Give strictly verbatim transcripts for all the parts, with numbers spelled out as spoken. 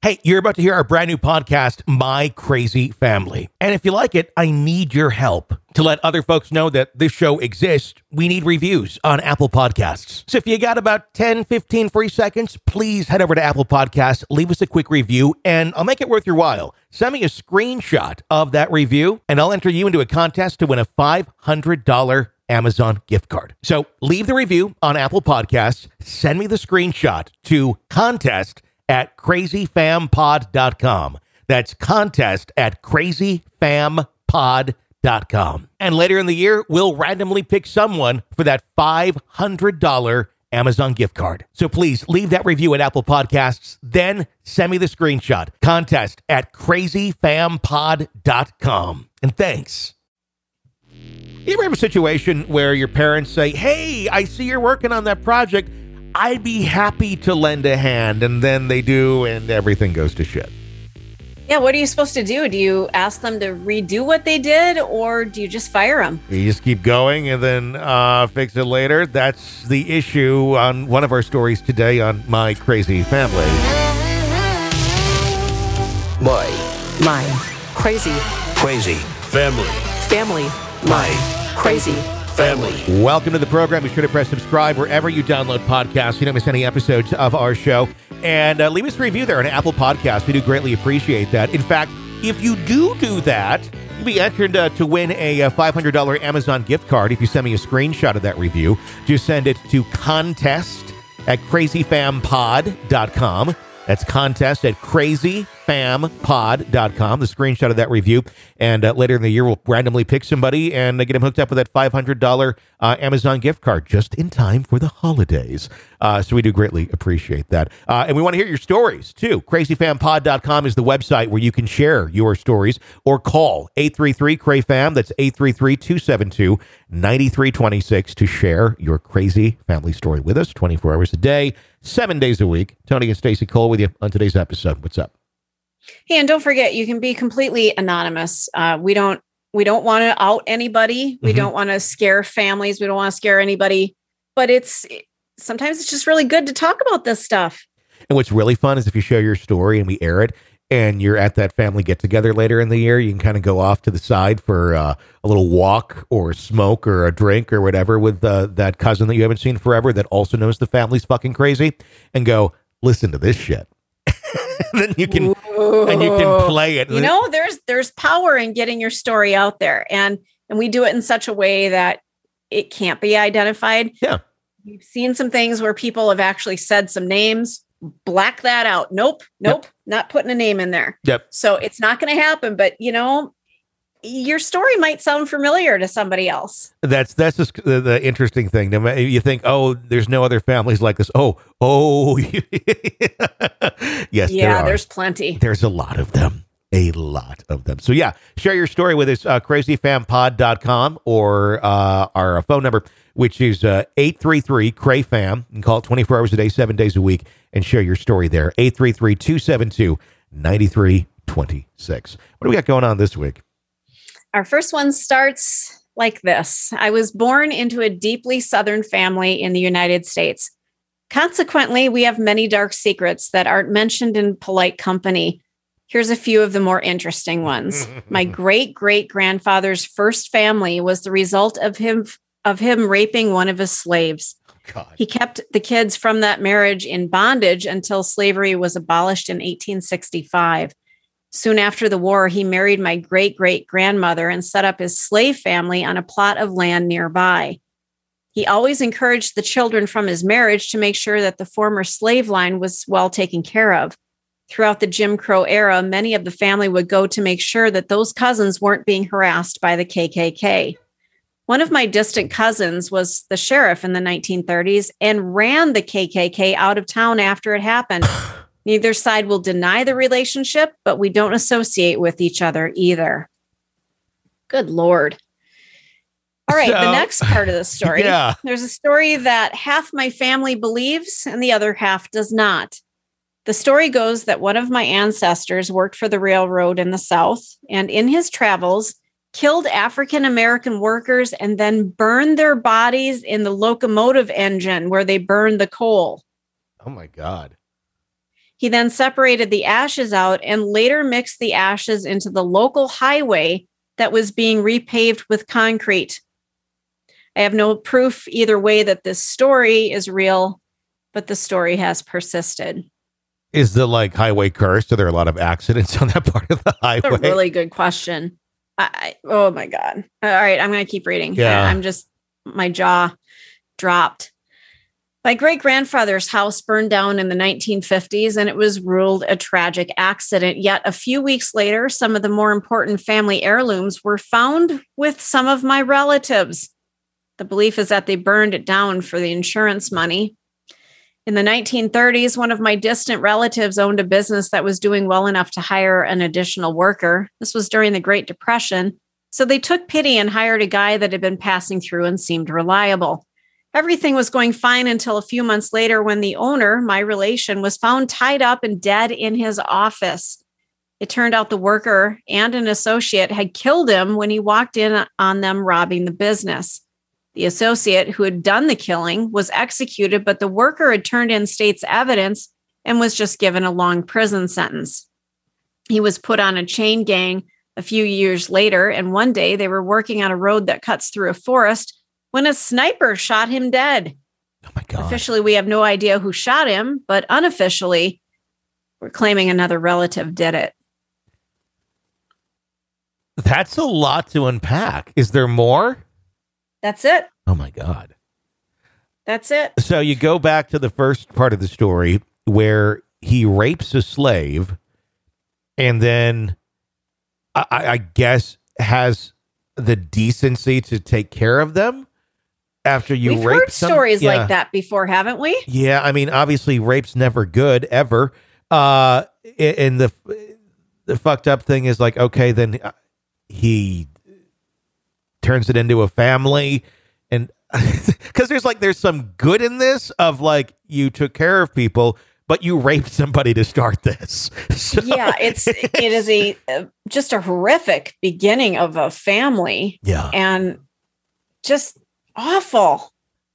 Hey, you're about to hear our brand new podcast, My Crazy Family. And if you like it, I need your help. To let other folks know that this show exists, we need reviews on Apple Podcasts. So if you got about ten, fifteen free seconds, please head over to Apple Podcasts, leave us a quick review, and I'll make it worth your while. Send me a screenshot of that review, and I'll enter you into a contest to win a five hundred dollars Amazon gift card. So leave the review on Apple Podcasts, send me the screenshot to contest at crazy fam pod dot com. That's contest at crazy fam pod dot com. And later in the year, we'll randomly pick someone for that five hundred dollars Amazon gift card. So please leave that review at Apple Podcasts, then send me the screenshot. Contest at crazy fam pod dot com. And thanks. You ever have a situation where your parents say, hey, I see you're working on that project. I'd be happy to lend a hand, and then they do, and everything goes to shit. Yeah, what are you supposed to do? Do you ask them to redo what they did, or do you just fire them? You just keep going and then uh, fix it later. That's the issue on one of our stories today on My Crazy Family. My. My. Crazy. Crazy. Family. Family. My. Crazy. Family. Welcome to the program. Be sure to press subscribe wherever you download podcasts. You don't miss any episodes of our show. And uh, leave us a review there on Apple Podcasts. We do greatly appreciate that. In fact, if you do do that, you'll be entered uh, to win a uh, five hundred dollars Amazon gift card if you send me a screenshot of that review. Just send it to contest at crazy fam pod dot com. That's contest at crazy fam pod dot com, the screenshot of that review. And uh, later in the year, we'll randomly pick somebody and uh, get them hooked up with that five hundred dollars uh, Amazon gift card just in time for the holidays. Uh, so we do greatly appreciate that. Uh, and we want to hear your stories, too. crazy fam pod dot com is the website where you can share your stories or call eight three three, C R A Y F A M. That's eight three three, two seven two, nine three two six to share your crazy family story with us twenty-four hours a day, seven days a week. Tony and Stacey Cole with you on today's episode. What's up? Hey, and don't forget, you can be completely anonymous. Uh, we don't we don't want to out anybody. We mm-hmm. don't want to scare families. We don't want to scare anybody. But it's sometimes it's just really good to talk about this stuff. And what's really fun is if you share your story and we air it, and you're at that family get together later in the year, you can kind of go off to the side for uh, a little walk or a smoke or a drink or whatever with uh, that cousin that you haven't seen forever that also knows the family's fucking crazy, and go, listen to this shit. Then you can Ooh. and you can play it. You know, there's there's power in getting your story out there, and and we do it in such a way that it can't be identified. Yeah, we've seen some things where people have actually said some names. Black that out. Nope, nope, yep. Not putting a name in there. Yep. So it's not going to happen. But you know, your story might sound familiar to somebody else. That's that's just the, the interesting thing. You think, oh, there's no other families like this. Oh, oh, yes, yeah, there there's plenty. There's a lot of them. A lot of them. So yeah, share your story with us, uh, crazy fam pod dot com or uh, our phone number, which is uh, eight three three, C R A Y F A M. You can call it twenty-four hours a day, seven days a week, and share your story there. eight three three, two seven two, nine three two six. What do we got going on this week? Our first one starts like this. I was born into a deeply Southern family in the United States. Consequently, we have many dark secrets that aren't mentioned in polite company. Here's a few of the more interesting ones. My great-great-grandfather's first family was the result of him of him raping one of his slaves. God. He kept the kids from that marriage in bondage until slavery was abolished in eighteen sixty-five. Soon after the war, he married my great-great-grandmother and set up his slave family on a plot of land nearby. He always encouraged the children from his marriage to make sure that the former slave line was well taken care of. Throughout the Jim Crow era, many of the family would go to make sure that those cousins weren't being harassed by the K K K. One of my distant cousins was the sheriff in the nineteen thirties and ran the K K K out of town after it happened. Neither side will deny the relationship, but we don't associate with each other either. Good Lord. All right, so, the next part of the story. Yeah. There's a story that half my family believes and the other half does not. The story goes that one of my ancestors worked for the railroad in the South, and in his travels, killed African-American workers and then burned their bodies in the locomotive engine where they burned the coal. Oh, my God. He then separated the ashes out and later mixed the ashes into the local highway that was being repaved with concrete. I have no proof either way that this story is real, but the story has persisted. Is the like highway cursed? Are there a lot of accidents on that part of the highway? That's a really good question. I, I, oh my God. All right. I'm going to keep reading. Yeah. I, I'm just, my jaw dropped. My great grandfather's house burned down in the nineteen fifties and it was ruled a tragic accident. Yet a few weeks later, some of the more important family heirlooms were found with some of my relatives. The belief is that they burned it down for the insurance money. In the nineteen thirties, one of my distant relatives owned a business that was doing well enough to hire an additional worker. This was during the Great Depression. So they took pity and hired a guy that had been passing through and seemed reliable. Everything was going fine until a few months later when the owner, my relation, was found tied up and dead in his office. It turned out the worker and an associate had killed him when he walked in on them robbing the business. The associate who had done the killing was executed, but the worker had turned in state's evidence and was just given a long prison sentence. He was put on a chain gang a few years later, and one day they were working on a road that cuts through a forest when a sniper shot him dead. Oh my God. Officially, we have no idea who shot him, but unofficially, we're claiming another relative did it. That's a lot to unpack. Is there more? That's it. Oh my God. That's it. So you go back to the first part of the story where he rapes a slave and then I, I guess has the decency to take care of them after you We've rape heard some- stories yeah. like that before, haven't we? Yeah, I mean, obviously, rape's never good ever. Uh, and the the fucked up thing is like, okay, then he turns it into a family, and because there's like there's some good in this of like you took care of people, but you raped somebody to start this. So, Yeah, it's it is a uh, just a horrific beginning of a family, yeah. and just awful.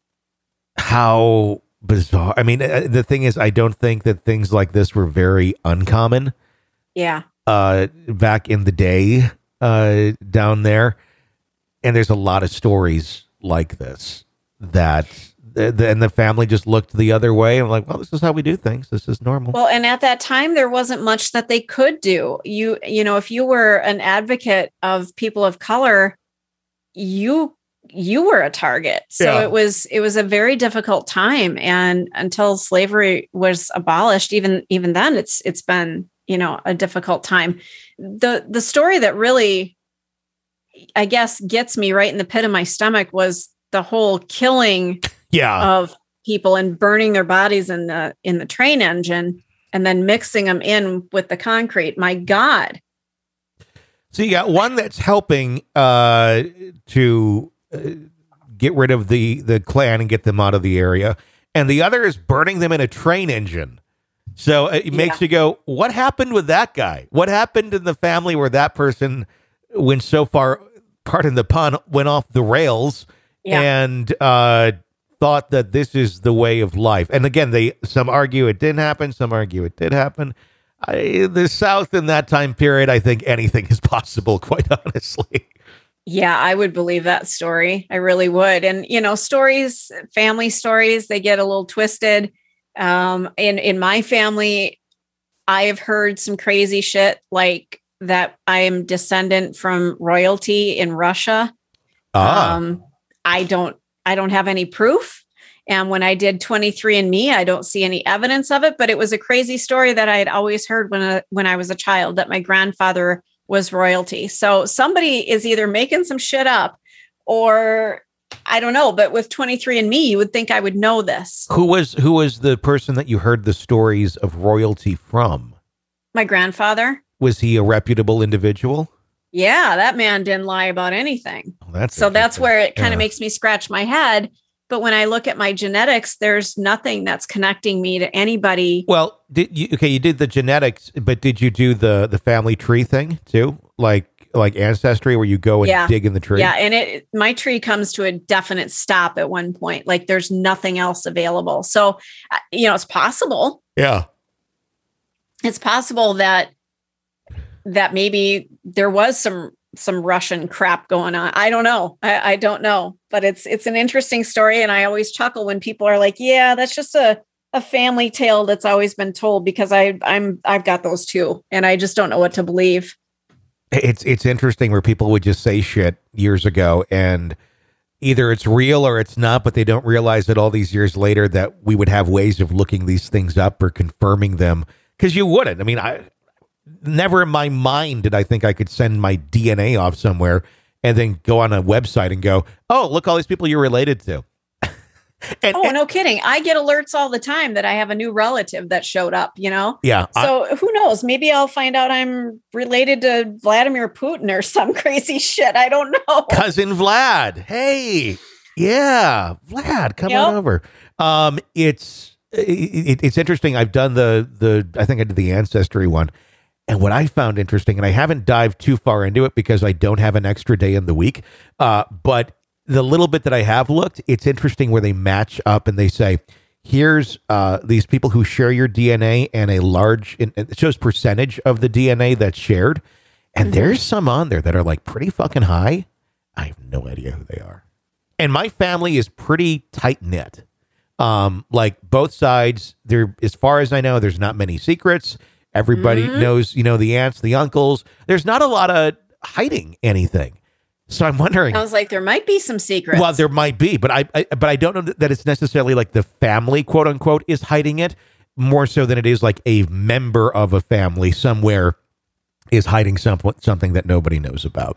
How bizarre. I mean, uh, the thing is, I don't think that things like this were very uncommon Yeah, uh, back in the day uh, down there. And there's a lot of stories like this that, the, the, and the family just looked the other way. I'm like, well, this is how we do things. This is normal. well, and at that time there wasn't much that they could do. You you know, if you were an advocate of people of color, you you were a target. So Yeah. it was it was a very difficult time, and until slavery was abolished, even even then it's it's been, you know, a difficult time. The the story that really, I guess, gets me right in the pit of my stomach was the whole killing Yeah. of people and burning their bodies in the in the train engine and then mixing them in with the concrete. My God. So you got one that's helping uh, to uh, get rid of the, the Klan and get them out of the area. And the other is burning them in a train engine. So it makes Yeah. you go, what happened with that guy? What happened in the family where that person went so far, pardon the pun, went off the rails Yeah. and uh, thought that this is the way of life? And again, they some argue it didn't happen. Some argue it did happen. I, the South in that time period, I think anything is possible, quite honestly. Yeah, I would believe that story. I really would. And, you know, stories, family stories, they get a little twisted. Um, in, in my family, I have heard some crazy shit like that I am descendant from royalty in Russia. Ah. Um, I don't, I don't have any proof. And when I did twenty-three and me, I don't see any evidence of it, but it was a crazy story that I had always heard when, I, when I was a child, that my grandfather was royalty. So somebody is either making some shit up or I don't know, but with twenty-three and me, you would think I would know this. Who was who was the person that you heard the stories of royalty from? My grandfather. Was he a reputable individual? Yeah, that man didn't lie about anything. Oh, that's So that's interesting. where it kind Yeah. of makes me scratch my head. But when I look at my genetics, there's nothing that's connecting me to anybody. Well, did you okay, you did the genetics, but did you do the the family tree thing too? Like like ancestry where you go and Yeah. dig in the tree? Yeah, and it my tree comes to a definite stop at one point. Like there's nothing else available. So, uh, you know, it's possible. Yeah. it's possible that that maybe there was some some Russian crap going on. I don't know. I, I don't know. But it's it's an interesting story. And I always chuckle when people are like, yeah, that's just a, a family tale that's always been told, because I I'm I've got those too. And I just don't know what to believe. It's it's interesting where people would just say shit years ago and either it's real or it's not, but they don't realize that all these years later that we would have ways of looking these things up or confirming them. Because you wouldn't. I mean, I never in my mind did I think I could send my D N A off somewhere and then go on a website and go, oh, look, all these people you're related to. and, oh, and, no kidding. I get alerts all the time that I have a new relative that showed up, you know? Yeah. So I, who knows? Maybe I'll find out I'm related to Vladimir Putin or some crazy shit. I don't know. Cousin Vlad. Hey. Yeah. Vlad, come Yep. on over. Um, it's it, it's interesting. I've done the the I think I did the Ancestry one. And what I found interesting, and I haven't dived too far into it because I don't have an extra day in the week, uh, but the little bit that I have looked, it's interesting where they match up and they say, here's uh, these people who share your D N A and a large, it shows percentage of the D N A that's shared. And mm-hmm. there's some on there that are like pretty fucking high. I have no idea who they are. And my family is pretty tight knit. Um, like both sides, there, as far as I know, there's not many secrets. Everybody mm-hmm. knows, you know, the aunts, the uncles. There's not a lot of hiding anything. So I'm wondering. Sounds like there might be some secrets. Well, there might be, but I, I but I don't know that it's necessarily like the family, quote unquote, is hiding it more so than it is like a member of a family somewhere is hiding some, something that nobody knows about.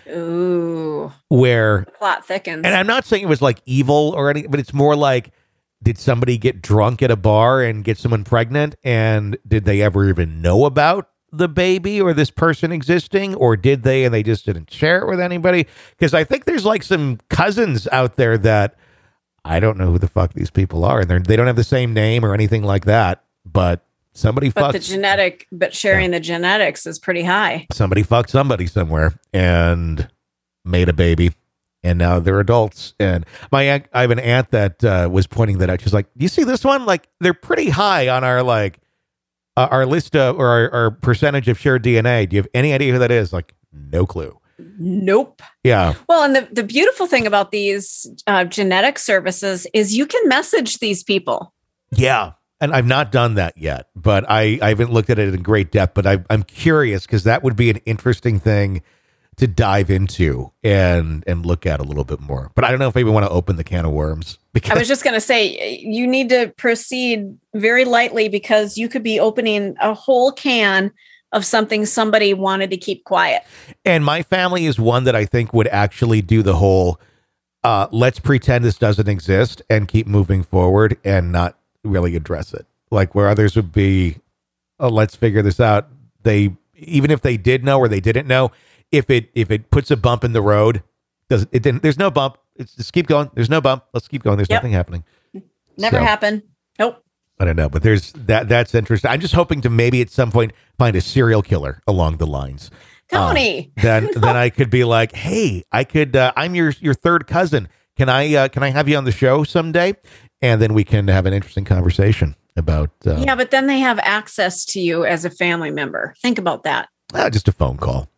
Ooh. Where the plot thickens. And I'm not saying it was like evil or anything, but it's more like, did somebody get drunk at a bar and get someone pregnant? And did they ever even know about the baby or this person existing? Or did they and they just didn't share it with anybody? Because I think there's like some cousins out there that I don't know who the fuck these people are. And they're, they don't have the same name or anything like that. But somebody but fucked. the genetic, but sharing yeah. the genetics is pretty high. Somebody fucked somebody somewhere and made a baby. And now they're adults. And my aunt, I have an aunt that uh, was pointing that out. She's like, "Do you see this one? Like, they're pretty high on our like uh, our list of, or our, our percentage of shared D N A. Do you have any idea who that is?" Like, no clue. Nope. Yeah. Well, and the, the beautiful thing about these uh, genetic services is you can message these people. Yeah. And I've not done that yet, but I, I haven't looked at it in great depth. But I, I'm curious because that would be an interesting thing to dive into and and look at a little bit more. But I don't know if I even want to open the can of worms. Because I was just going to say, you need to proceed very lightly because you could be opening a whole can of something somebody wanted to keep quiet. And my family is one that I think would actually do the whole, uh, let's pretend this doesn't exist and keep moving forward and not really address it. Like where others would be, oh, let's figure this out. They, even if they did know or they didn't know, If it if it puts a bump in the road, does it didn't? There's no bump. It's just keep going. There's no bump. Let's keep going. There's Yep. nothing happening. Never So, happened. Nope. I don't know, but there's that. That's interesting. I'm just hoping to maybe at some point find a serial killer along the lines. Tony. Uh, then then I could be like, hey, I could. Uh, I'm your your third cousin. Can I uh, can I have you on the show someday? And then we can have an interesting conversation about. Uh, yeah, but then they have access to you as a family member. Think about that. uh, just a phone call.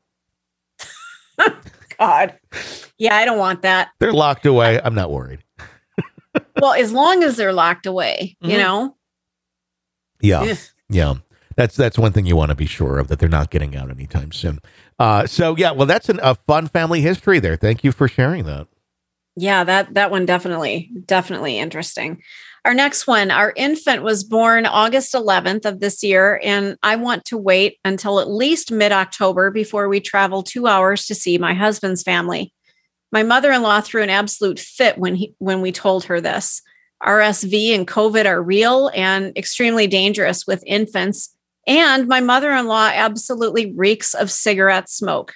God. Yeah, I don't want that. They're locked away. I'm not worried. Well, as long as they're locked away, you Mhm. know? Yeah. Ugh. Yeah. That's that's one thing you want to be sure of, that they're not getting out anytime soon. Uh, so, yeah, well, that's an, a fun family history there. Thank you for sharing that. Yeah, that that one definitely, definitely interesting. Our next one, our infant was born August eleventh of this year, and I want to wait until at least mid-October before we travel two hours to see my husband's family. My mother-in-law threw an absolute fit when he when we told her this. R S V and COVID are real and extremely dangerous with infants, and my mother-in-law absolutely reeks of cigarette smoke.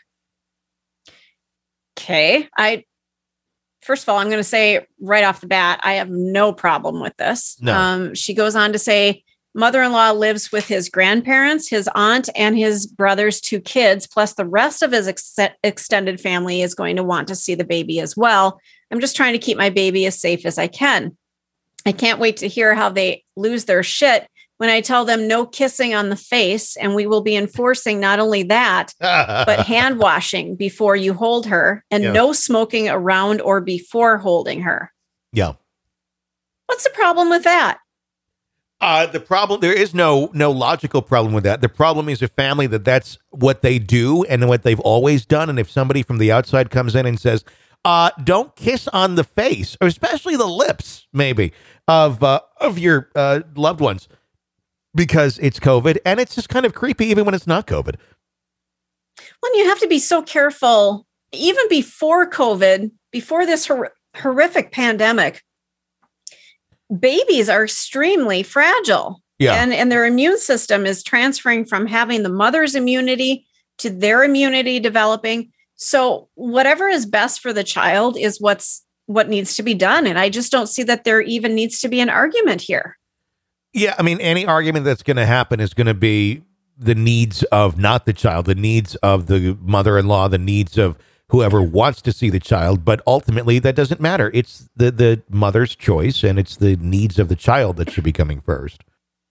Okay, I First of all, I'm going to say right off the bat, I have no problem with this. No. Um, she goes on to say, mother-in-law lives with his grandparents, his aunt, and his brother's two kids, plus the rest of his ex- extended family is going to want to see the baby as well. I'm just trying to keep my baby as safe as I can. I can't wait to hear how they lose their shit when I tell them no kissing on the face, and we will be enforcing not only that, but hand washing before you hold her, and Yeah. no smoking around or before holding her. Yeah. What's the problem with that? Uh, the problem, there is no no logical problem with that. The problem is a family that that's what they do and what they've always done. And if somebody from the outside comes in and says, uh, don't kiss on the face, or especially the lips, maybe, of uh, of your uh, loved ones, because it's COVID, and it's just kind of creepy even when it's not COVID. Well, you have to be so careful. Even before COVID, before this hor- horrific pandemic, babies are extremely fragile. Yeah. And, and their immune system is transferring from having the mother's immunity to their immunity developing. So whatever is best for the child is what's what needs to be done. And I just don't see that there even needs to be an argument here. Yeah, I mean, any argument that's going to happen is going to be the needs of not the child, the needs of the mother-in-law, the needs of whoever wants to see the child. But ultimately, that doesn't matter. It's the, the mother's choice, and it's the needs of the child that should be coming first.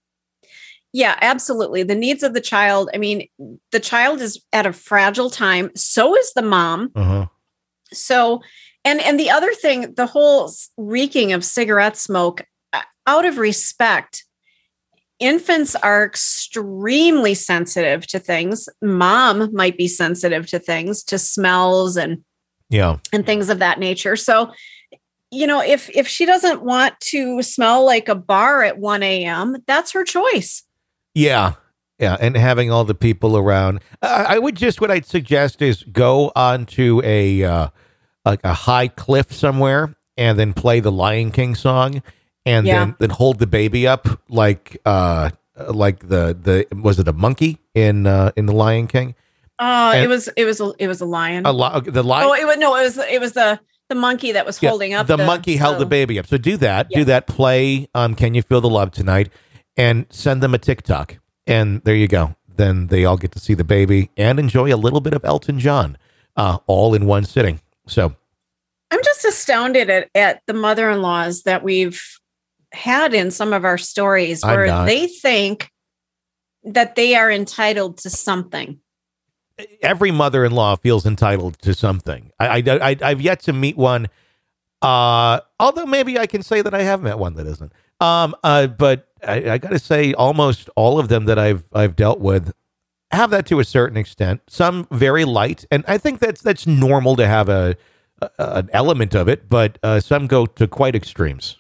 Yeah, absolutely. The needs of the child. I mean, the child is at a fragile time. So is the mom. Uh-huh. So, and and the other thing, the whole reeking of cigarette smoke, out of respect, infants are extremely sensitive to things. Mom might be sensitive to things, to smells and Yeah. and things of that nature. So, you know, if if she doesn't want to smell like a bar at one a.m., that's her choice. Yeah. Yeah. And having all the people around, I, I would just, what I'd suggest is go onto a, uh, like a high cliff somewhere and then play the Lion King song, and Yeah. then, then hold the baby up like, uh, like the, the, was it a monkey in, uh, in the Lion King? Uh, And- it was it was a, it was a lion. A li- the lion. Oh, it was no, it was it was the the monkey that was Yeah, holding up the, monkey held the baby up. So do that. Yeah. Do that. Play um, Can You Feel the Love Tonight, and send them a TikTok. And there you go. Then they all get to see the baby and enjoy a little bit of Elton John, uh, all in one sitting. So I'm just astounded at, at the mother-in-laws that we've had in some of our stories I'm where not. they think that they are entitled to something. every mother-in-law feels entitled to something. I, I, I, I've yet to meet one. Uh, although maybe I can say that I have met one that isn't. Um, uh, but I, I got to say, almost all of them that I've I've dealt with have that to a certain extent. Some very light, and I think that's that's normal to have a, a an element of it. But uh, some go to quite extremes.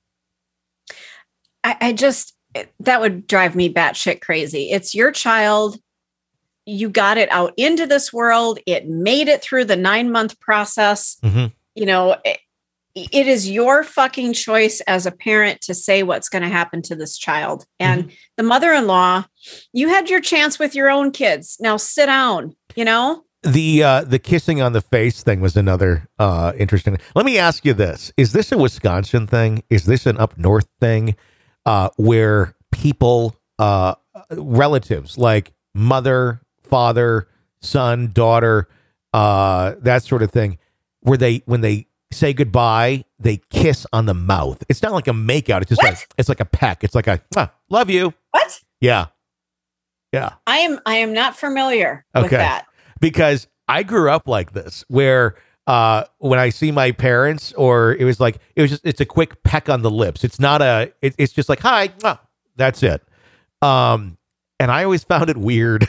I, I just that would drive me batshit crazy. It's your child. You got it out into this world. It made it through the nine month process. Mm-hmm. You know, it, it is your fucking choice as a parent to say what's going to happen to this child. And mm-hmm. the mother-in-law, you had your chance with your own kids. Now sit down, you know? The uh, the kissing on the face thing was another uh, interesting. Let me ask you this. Is this a Wisconsin thing? Is this an up north thing uh, where people, uh, relatives like mother, father, son, daughter, uh, that sort of thing, where they, when they say goodbye, they kiss on the mouth? It's not like a makeout. It's just What? like, it's like a peck. It's like a, ah, love you. What? Yeah. Yeah. I am, I am not familiar with Okay. that. Because I grew up like this, where uh, when I see my parents, or it was like, it was just, it's a quick peck on the lips. It's not a, it, it's just like, hi, mwah, that's it. Um, and I always found it weird.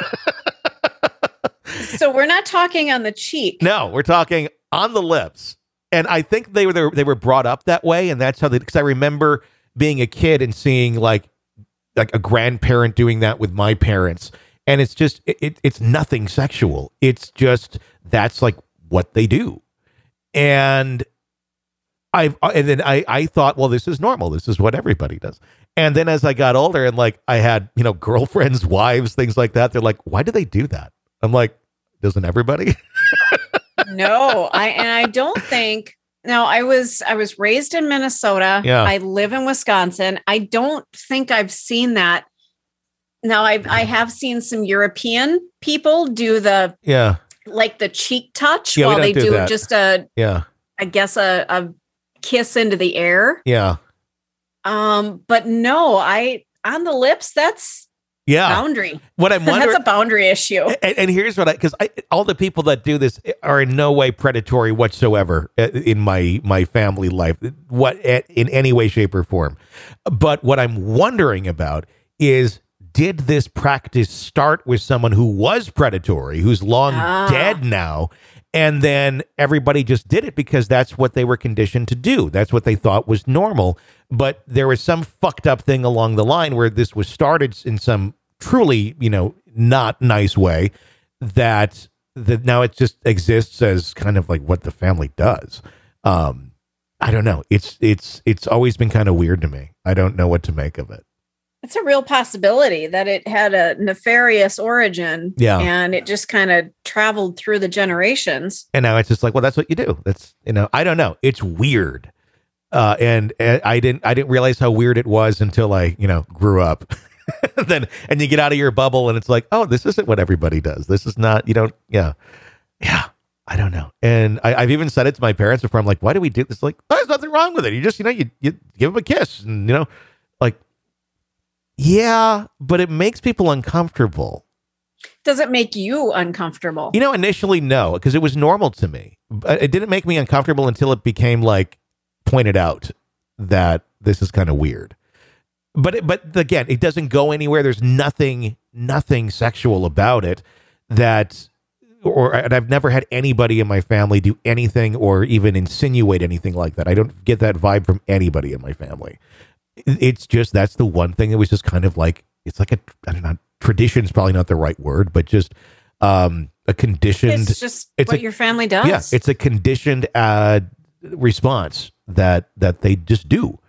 So we're not talking on the cheek. No, we're talking on the lips. And I think they were, they were brought up that way. And that's how they, because I remember being a kid and seeing like, like a grandparent doing that with my parents. And it's just, it, it, it's nothing sexual. It's just, that's like what they do. And I, and then I, I thought, well, this is normal. This is what everybody does. And then as I got older and like I had, you know, girlfriends, wives, things like that, they're like, why do they do that? I'm like, doesn't everybody? No, I, and I don't think, no, I was, I was raised in Minnesota. Yeah. I live in Wisconsin. I don't think I've seen that. Now I've, I have seen some European people do the, Yeah. like the cheek touch Yeah, we while don't they do do that. just a, Yeah. I guess a, a kiss into the air. Yeah. Um, but no, I, on the lips, that's Yeah. boundary. What I'm wondering, That's a boundary issue. and, and here's what I, because I, all the people that do this are in no way predatory whatsoever in my my family life, what in any way, shape, or form. But what I'm wondering about is, did this practice start with someone who was predatory, who's long Ah. dead now, and then everybody just did it because that's what they were conditioned to do. That's what they thought was normal. But there was some fucked up thing along the line where this was started in some truly, you know, not nice way, that that now it just exists as kind of like what the family does. Um, I don't know. It's it's it's always been kind of weird to me. I don't know what to make of it. It's a real possibility that it had a nefarious origin. Yeah. And it just kind of traveled through the generations. And now it's just like, well, that's what you do. That's, you know, I don't know. It's weird. Uh, and, and I didn't I didn't realize how weird it was until I, you know, grew up. Then and you get out of your bubble and it's like, oh, this isn't what everybody does. This is not, you don't, yeah. Yeah. I don't know. And I, I've even said it to my parents before. I'm like, why do we do this? Like, oh, there's nothing wrong with it. You just, you know, you, you give them a kiss and, you know, like, yeah, but it makes people uncomfortable. Does it make you uncomfortable? You know, initially, no, because it was normal to me. But it didn't make me uncomfortable until it became like pointed out that this is kind of weird. But it, but again, it doesn't go anywhere. There's nothing nothing sexual about it. That or and I've never had anybody in my family do anything or even insinuate anything like that. I don't get that vibe from anybody in my family. It's just that's the one thing that was just kind of like it's like a I don't know. Tradition is probably not the right word, but just um, a conditioned. It's just it's what a, your family does. Yeah, it's a conditioned uh, response that that they just do.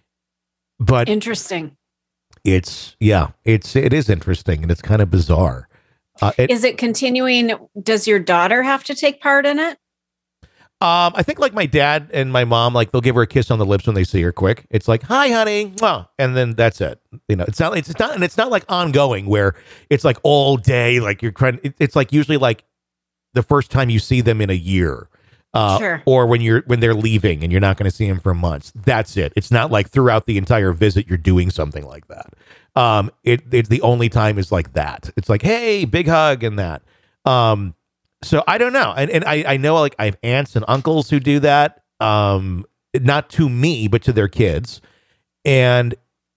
But Interesting. it's yeah, it's it is interesting and it's kind of bizarre. Uh, it, Is it continuing? Does your daughter have to take part in it? Um, I think like my dad and my mom, like they'll give her a kiss on the lips when they see her quick. It's like, hi, honey. Mwah. And then that's it. You know, it's not, it's not, and it's not like ongoing where it's like all day, like you're trying, it, it's like usually like the first time you see them in a year. Uh, Sure. Or when you're, when they're leaving and you're not going to see them for months. That's it. It's not like throughout the entire visit, you're doing something like that. Um, it, it's the only time is like that. It's like, hey, big hug and that. Um, So I don't know. And and I, I know like I have aunts and uncles who do that. Um, not to me, but to their kids. And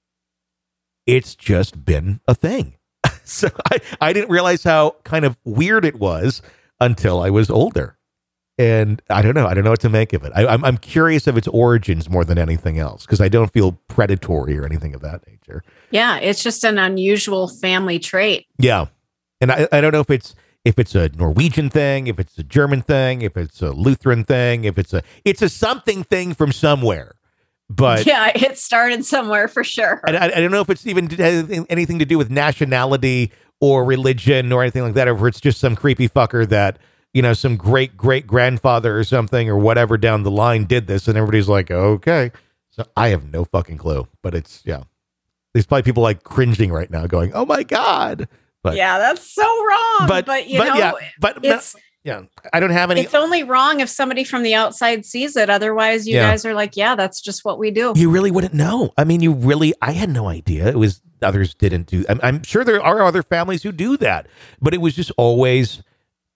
it's just been a thing. So I, I didn't realize how kind of weird it was until I was older. And I don't know. I don't know what to make of it. I, I'm I'm curious of its origins more than anything else because I don't feel predatory or anything of that nature. Yeah, it's just an unusual family trait. Yeah. And I, I don't know if it's If it's a Norwegian thing, if it's a German thing, if it's a Lutheran thing, if it's a it's a something thing from somewhere, but Yeah, it started somewhere for sure. I, I, I don't know if it's even has anything to do with nationality or religion or anything like that, or if it's just some creepy fucker that you know some great great grandfather or something or whatever down the line did this, and everybody's like, okay. So I have no fucking clue, but it's yeah. There's probably people like cringing right now, going, "Oh my god." But, yeah, that's so wrong. but, But, you but know, yeah, but it's yeah, I don't have any. it's only wrong if somebody from the outside sees it. Otherwise, you Yeah. guys are like, yeah, that's just what we do. You really wouldn't know. I mean, you really, I had no idea. It was others didn't do. I'm, I'm sure there are other families who do that, but it was just always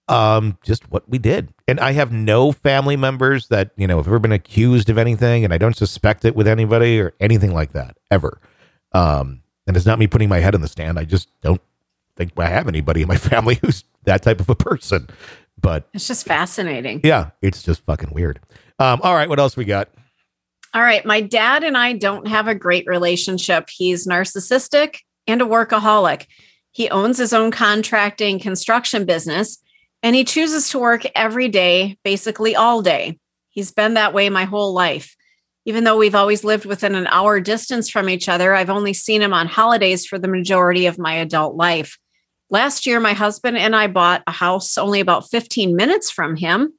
um, just what we did. And I have no family members that, you know, have ever been accused of anything, and I don't suspect it with anybody or anything like that ever. Um, and it's not me putting my head in the stand. I just don't think I have anybody in my family who's that type of a person. But It's just fascinating. yeah, it's just fucking weird. Um, all right, what else we got? All right. My dad and I don't have a great relationship. He's narcissistic and a workaholic. He owns his own contracting construction business, and he chooses to work every day, basically all day. He's been that way my whole life. Even though we've always lived within an hour distance from each other, I've only seen him on holidays for the majority of my adult life. Last year, my husband and I bought a house only about fifteen minutes from him.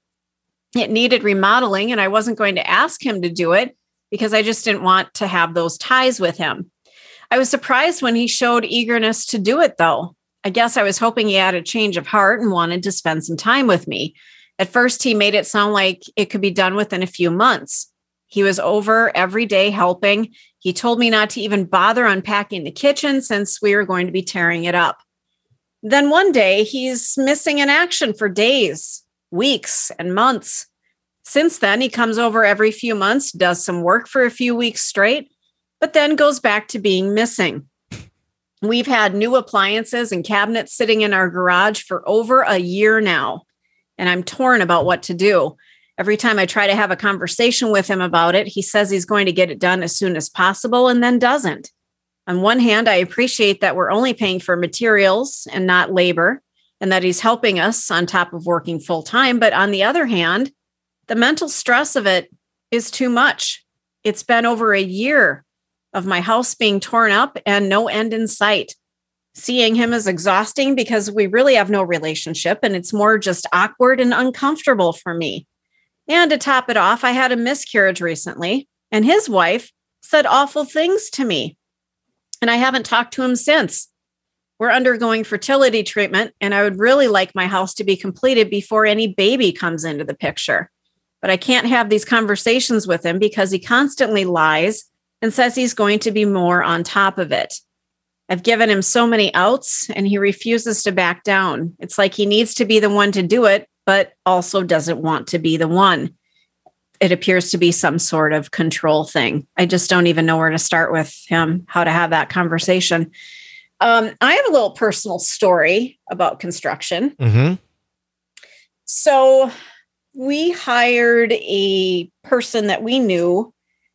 It needed remodeling, and I wasn't going to ask him to do it because I just didn't want to have those ties with him. I was surprised when he showed eagerness to do it, though. I guess I was hoping he had a change of heart and wanted to spend some time with me. At first, he made it sound like it could be done within a few months. He was over every day helping, He told me not to even bother unpacking the kitchen since we were going to be tearing it up. Then one day, he's missing in action for days, weeks, and months. Since then, he comes over every few months, does some work for a few weeks straight, but then goes back to being missing. We've had new appliances and cabinets sitting in our garage for over a year now, and I'm torn about what to do. Every time I try to have a conversation with him about it, he says he's going to get it done as soon as possible and then doesn't. On one hand, I appreciate that we're only paying for materials and not labor, and that he's helping us on top of working full time. But on the other hand, the mental stress of it is too much. It's been over a year of my house being torn up and no end in sight. Seeing him is exhausting because we really have no relationship, and it's more just awkward and uncomfortable for me. And to top it off, I had a miscarriage recently, and his wife said awful things to me, and I haven't talked to him since. We're undergoing fertility treatment, and I would really like my house to be completed before any baby comes into the picture. But I can't have these conversations with him because he constantly lies and says he's going to be more on top of it. I've given him so many outs, and he refuses to back down. It's like he needs to be the one to do it, but also doesn't want to be the one. It appears to be some sort of control thing. I just don't even know where to start with him, how to have that conversation. Um, I have a little personal story about construction. Mm-hmm. So we hired a person that we knew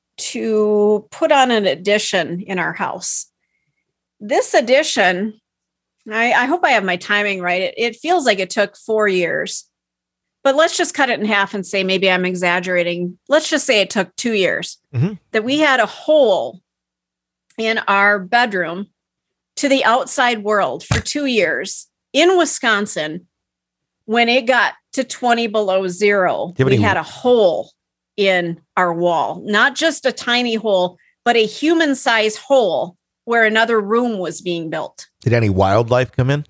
to put on an addition in our house. This addition, I, I hope I have my timing right. It, it feels like it took four years. But let's just cut it in half and say maybe I'm exaggerating. Let's just say it took two years. Mm-hmm. That we had a hole in our bedroom to the outside world for two years in Wisconsin. When it got to twenty below zero, we had a hole in our wall. Not just a tiny hole, but a human-sized hole where another room was being built. Did any wildlife come in?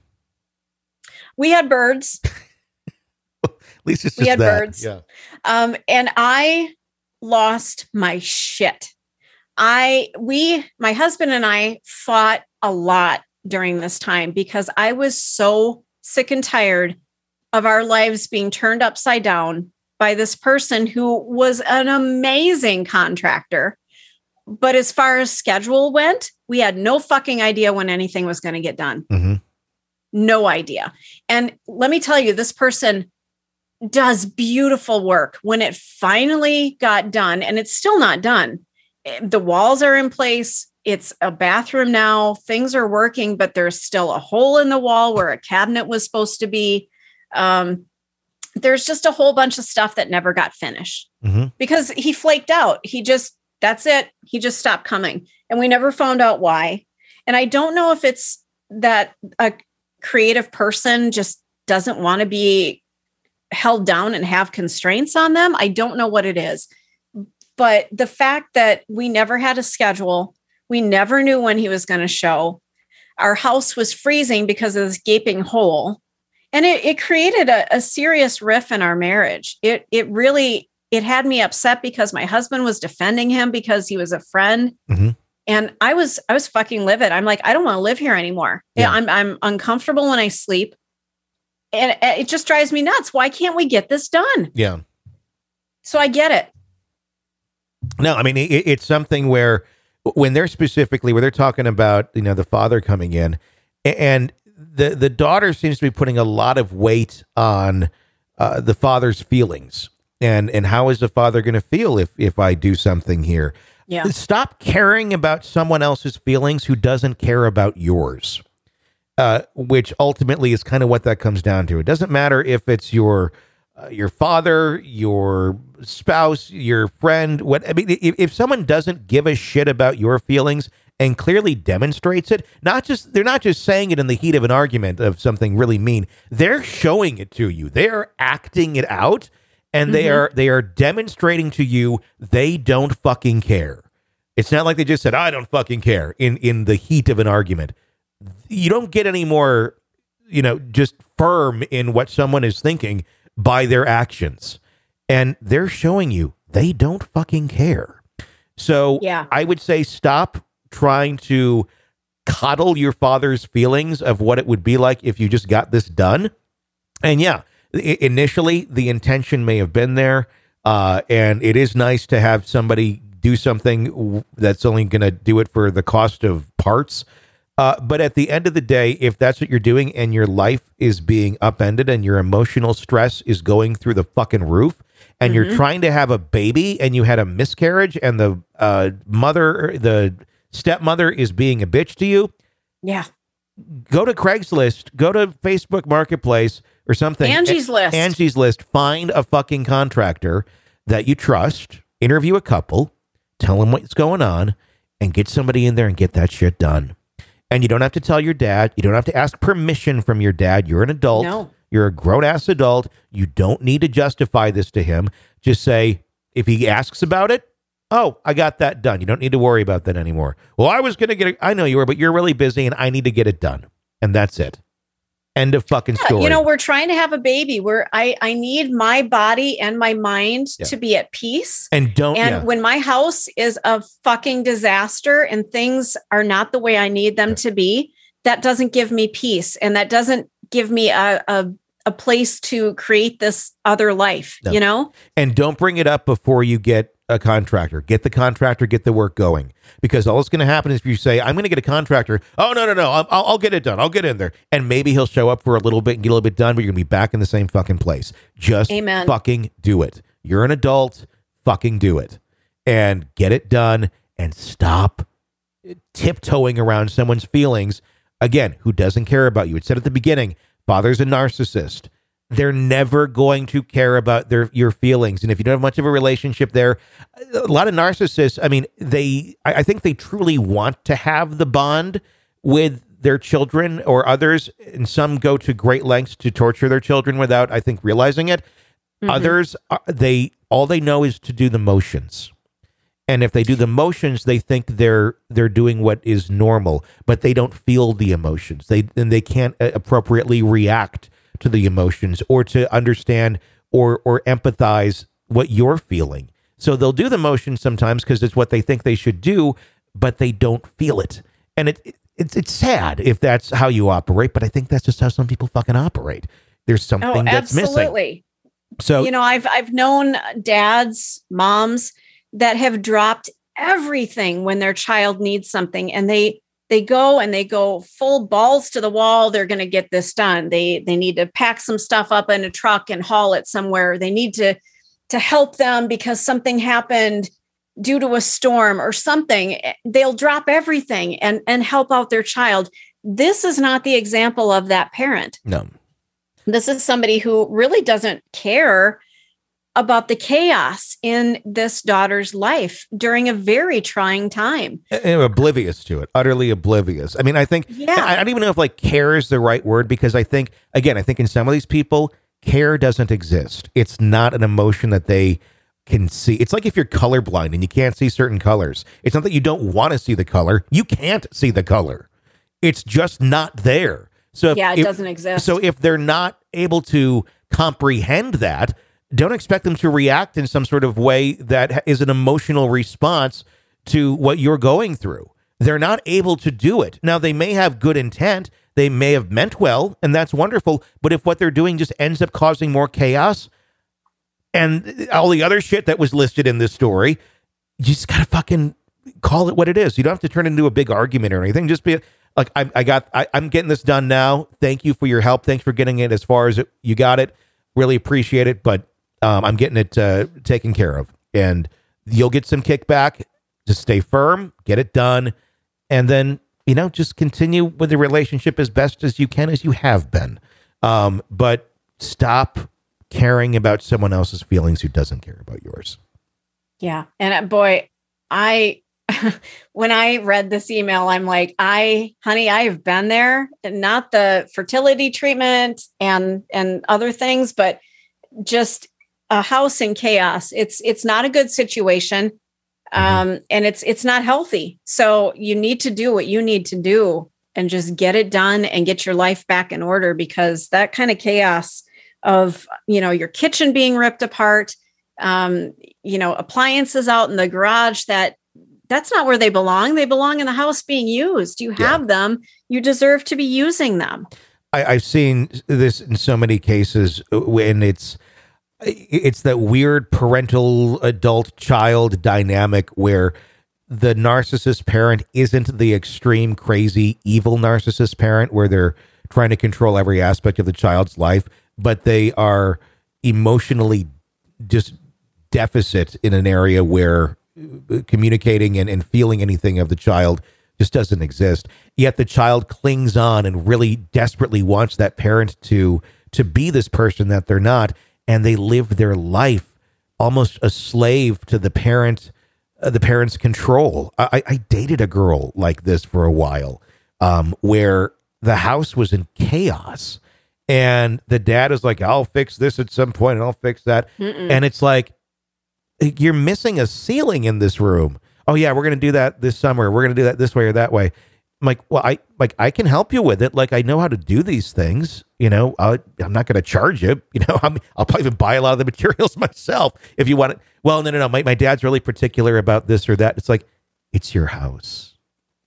We had birds. At least it's just we had that. birds. Yeah. Um, and I lost my shit. I, we, my husband and I fought a lot during this time because I was so sick and tired of our lives being turned upside down by this person who was an amazing contractor. But as far as schedule went, we had no fucking idea when anything was going to get done. Mm-hmm. No idea. And let me tell you, this person does beautiful work. When it finally got done, and it's still not done, the walls are in place. It's a bathroom now. Things are working, but there's still a hole in the wall where a cabinet was supposed to be. Um, there's just a whole bunch of stuff that never got finished mm-hmm. because he flaked out. He just, that's it. He just stopped coming, and we never found out why. And I don't know if it's that a creative person just doesn't want to be held down and have constraints on them. I don't know what it is, but the fact that we never had a schedule, we never knew when he was going to show. Our house was freezing because of this gaping hole. And it, it created a, a serious rift in our marriage. It it really, it had me upset because my husband was defending him because he was a friend. Mm-hmm. And I was, I was fucking livid. I'm like, I don't want to live here anymore. Yeah. I'm, I'm uncomfortable when I sleep. And it just drives me nuts. Why can't we get this done? Yeah. So I get it. No, I mean, it, it's something where when they're specifically, where they're talking about, you know, the father coming in, and the, the daughter seems to be putting a lot of weight on uh, the father's feelings. And, and how is the father going to feel if, if I do something here? Yeah. Stop caring about someone else's feelings who doesn't care about yours. Uh, which ultimately is kind of what that comes down to. It doesn't matter if it's your uh, your father, your spouse, your friend. What I mean, if, if someone doesn't give a shit about your feelings and clearly demonstrates it, not just they're not just saying it in the heat of an argument of something really mean. They're showing it to you. They are acting it out, and mm-hmm. they are they are demonstrating to you they don't fucking care. It's not like they just said, "I don't fucking care" in in the heat of an argument. You don't get any more, you know, just firm in what someone is thinking by their actions. And they're showing you they don't fucking care. So Yeah. I would say stop trying to coddle your father's feelings of what it would be like if you just got this done. And yeah, I- initially the intention may have been there. Uh, and it is nice to have somebody do something w- that's only going to do it for the cost of parts. Uh, but at the end of the day, if that's what you're doing and your life is being upended and your emotional stress is going through the fucking roof and Mm-hmm. you're trying to have a baby and you had a miscarriage and the uh, mother, the stepmother is being a bitch to you, Yeah. go to Craigslist, go to Facebook Marketplace or something. Angie's A- List. Angie's List. Find a fucking contractor that you trust, interview a couple, tell them what's going on, and get somebody in there and get that shit done. And you don't have to tell your dad. You don't have to ask permission from your dad. You're an adult. No. You're a grown-ass adult. You don't need to justify this to him. Just say, if he asks about it, oh, I got that done. You don't need to worry about that anymore. Well, I was going to get it. I know you were, but you're really busy and I need to get it done. And that's it. End of fucking story. You know, we're trying to have a baby where I, I need my body and my mind Yeah. to be at peace. and don't, And yeah. when my house is a fucking disaster and things are not the way I need them Yeah. to be, that doesn't give me peace. And that doesn't give me a, a, a place to create this other life, No. you know? And don't bring it up before you get a contractor. Get the contractor, get the work going. Because all that's going to happen is if you say, I'm going to get a contractor. Oh, no, no, no. I'll, I'll get it done. I'll get in there. And maybe he'll show up for a little bit and get a little bit done, but you're going to be back in the same fucking place. Just Amen. fucking do it. You're an adult. Fucking do it. And get it done and stop tiptoeing around someone's feelings. Again, who doesn't care about you. It said at the beginning, father's a narcissist. They're never going to care about their your feelings. And if you don't have much of a relationship there, a lot of narcissists, I mean, they I, I think they truly want to have the bond with their children or others. And some go to great lengths to torture their children without, I think, realizing it. Mhm. Others, uh, they all they know is to do the motions. And if they do the motions, they think they're they're doing what is normal, but they don't feel the emotions. They and they can't uh, appropriately react to the emotions or to understand or or empathize what you're feeling. So they'll do the motions sometimes because it's what they think they should do, but they don't feel it. And it, it it's it's sad if that's how you operate, but I think that's just how some people fucking operate. There's something Oh, that's missing. absolutely. So You know, I've I've known dads, moms that have dropped everything when their child needs something, and they they go and they go full balls to the wall. They're going to get this done. They they need to pack some stuff up in a truck and haul it somewhere. They need to to help them because something happened due to a storm or something. They'll drop everything and and help out their child. This is not the example of that parent. no. This is somebody who really doesn't care about the chaos in this daughter's life during a very trying time. And oblivious to it, utterly oblivious. I mean, I think, Yeah. I I don't even know if like care is the right word, because I think, again, I think in some of these people, care doesn't exist. It's not an emotion that they can see. It's like if you're colorblind and you can't see certain colors. It's not that you don't want to see the color. You can't see the color. It's just not there. So if, Yeah, it if- doesn't exist. So if they're not able to comprehend that, don't expect them to react in some sort of way that ha- is an emotional response to what you're going through. They're not able to do it. Now, they may have good intent. They may have meant well, and that's wonderful. But if what they're doing just ends up causing more chaos and all the other shit that was listed in this story, you just got to fucking call it what it is. You don't have to turn it into a big argument or anything. Just be like, I, I got, I, I'm getting this done now. Thank you for your help. Thanks for getting it as far as it, you got it. Really appreciate it. But um, I'm getting it uh, taken care of, and you'll get some kickback. Just stay firm, get it done, and then, you know, just continue with the relationship as best as you can, as you have been. Um, but stop caring about someone else's feelings who doesn't care about yours. Yeah. And uh, boy, I, when I read this email, I'm like, I, honey, I have been there, and not the fertility treatment and, and other things, but just a house in chaos. It's, it's not a good situation. Um, and it's, it's not healthy. So you need to do what you need to do and just get it done and get your life back in order, because that kind of chaos of, you know, your kitchen being ripped apart, um, you know, appliances out in the garage that that's not where they belong. They belong in the house being used. You have yeah. them. You deserve to be using them. I, I've seen this in so many cases when it's it's that weird parental adult child dynamic where the narcissist parent isn't the extreme crazy evil narcissist parent where they're trying to control every aspect of the child's life, but they are emotionally just deficit in an area where communicating and, and feeling anything of the child just doesn't exist. Yet the child clings on and really desperately wants that parent to to be this person that they're not, and they live their life almost a slave to the parent, uh, the parent's control. I, I dated a girl like this for a while, um, where the house was in chaos, and the dad is like, "I'll fix this at some point, and I'll fix that," Mm-mm. and it's like, you're missing a ceiling in this room. Oh yeah, we're going to do that this summer. We're going to do that this way or that way. I'm like, well, I like I can help you with it. Like I know how to do these things. You know, I'll, I'm not going to charge you. You know, I'm, I'll probably even buy a lot of the materials myself if you want it. Well, no, no, no. My my dad's really particular about this or that. It's like, it's your house.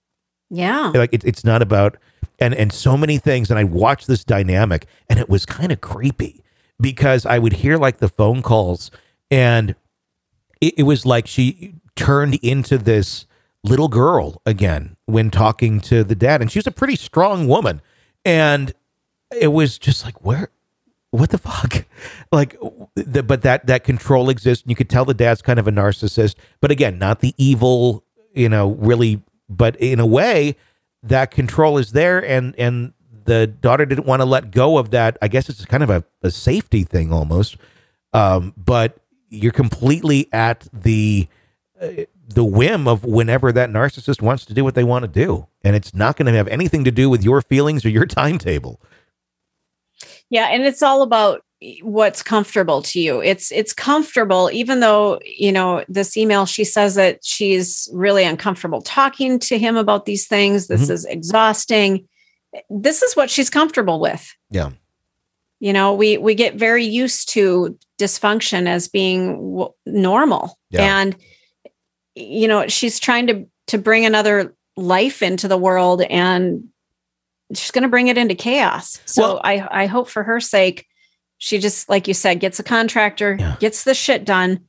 Yeah. Like it, it's not about and and so many things. And I watched this dynamic, and it was kind of creepy because I would hear like the phone calls, and it, it was like she turned into this little girl again when talking to the dad, and she was a pretty strong woman, and it was just like, where, what the fuck, like, the, but that that control exists, and you could tell the dad's kind of a narcissist, but again, not the evil, you know, really, but in a way, that control is there, and and the daughter didn't want to let go of that. I guess it's kind of a, a safety thing almost, um, but you're completely at the uh, the whim of whenever that narcissist wants to do what they want to do. And it's not going to have anything to do with your feelings or your timetable. Yeah. And it's all about what's comfortable to you. It's, it's comfortable, even though, you know, this email, she says that she's really uncomfortable talking to him about these things. This mm-hmm. is exhausting. This is what she's comfortable with. Yeah. You know, we, we get very used to dysfunction as being w- normal. Yeah. And, you know, she's trying to, to bring another life into the world, and she's going to bring it into chaos. So well, I, I hope for her sake, she just, like you said, gets a contractor, yeah. gets the shit done,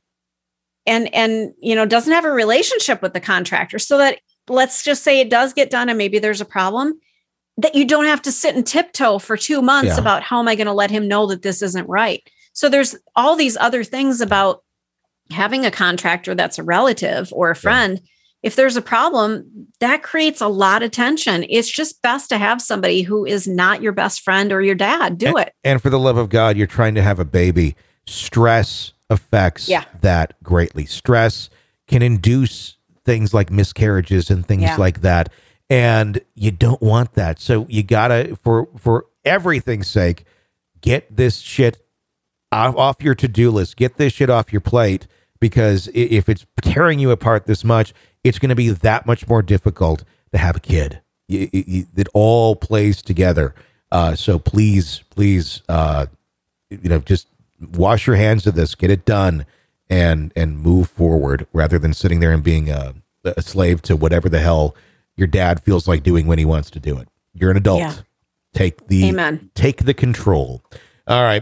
and, and, you know, doesn't have a relationship with the contractor, so that, let's just say it does get done and maybe there's a problem, that you don't have to sit and tiptoe for two months yeah. about how am I going to let him know that this isn't right. So there's all these other things about having a contractor that's a relative or a friend. Yeah. If there's a problem, that creates a lot of tension. It's just best to have somebody who is not your best friend or your dad. Do and, it. And for the love of God, you're trying to have a baby. Stress affects yeah. that greatly. Stress can induce things like miscarriages and things yeah. like that. And you don't want that. So you gotta, for, for everything's sake, get this shit off, off your to-do list. Get this shit off your plate. Because if it's tearing you apart this much, it's going to be that much more difficult to have a kid. It, it, it all plays together. Uh, so please, please, uh, you know, just wash your hands of this, get it done, and and move forward rather than sitting there and being a, a slave to whatever the hell your dad feels like doing when he wants to do it. You're an adult. Yeah. Take the Amen. Take the control. All right.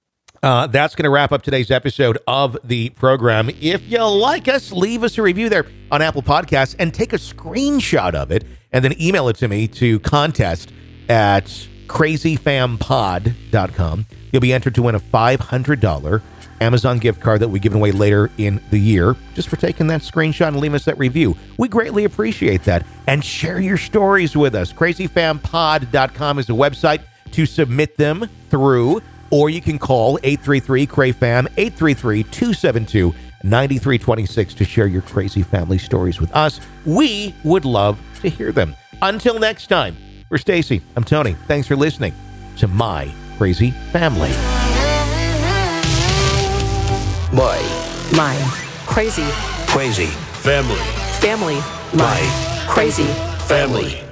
Uh, that's going to wrap up today's episode of the program. If you like us, leave us a review there on Apple Podcasts and take a screenshot of it and then email it to me to contest at crazy fam pod dot com. You'll be entered to win a five hundred dollars Amazon gift card that we give away later in the year just for taking that screenshot and leaving us that review. We greatly appreciate that. And share your stories with us. crazy fam pod dot com is a website to submit them through. Or you can call eight three three C R A Y F A M, eight three three, two seven two, nine three two six to share your crazy family stories with us. We would love to hear them. Until next time, for Stacy, I'm Tony. Thanks for listening to My Crazy Family. My. My. Crazy. Crazy. Family. Family. My. Crazy. Family.